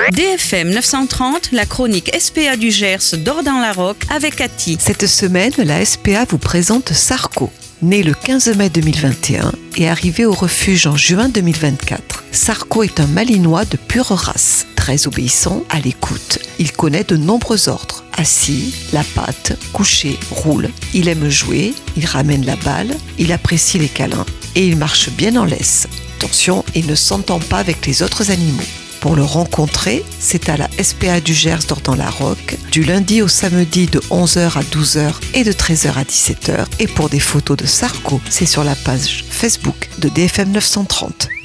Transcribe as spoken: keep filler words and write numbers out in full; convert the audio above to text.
D F M neuf cent trente, la chronique S P A du Gers d'Ordan-la-Roque avec Cathy. Cette semaine, la S P A vous présente Sarko. Né le quinze mai deux mille vingt et un et arrivé au refuge en juin deux mille vingt-quatre, Sarko est un Malinois de pure race. Très obéissant, à l'écoute, il connaît de nombreux ordres. Assis, la patte, couché, roule. Il aime jouer, il ramène la balle, il apprécie les câlins et il marche bien en laisse. Attention, il ne s'entend pas avec les autres animaux. Pour le rencontrer, c'est à la S P A du Gers d'Ordan-la-Roque, du lundi au samedi de onze heures à douze heures et de treize heures à dix-sept heures. Et pour des photos de Sarko, c'est sur la page Facebook de D F M neuf cent trente.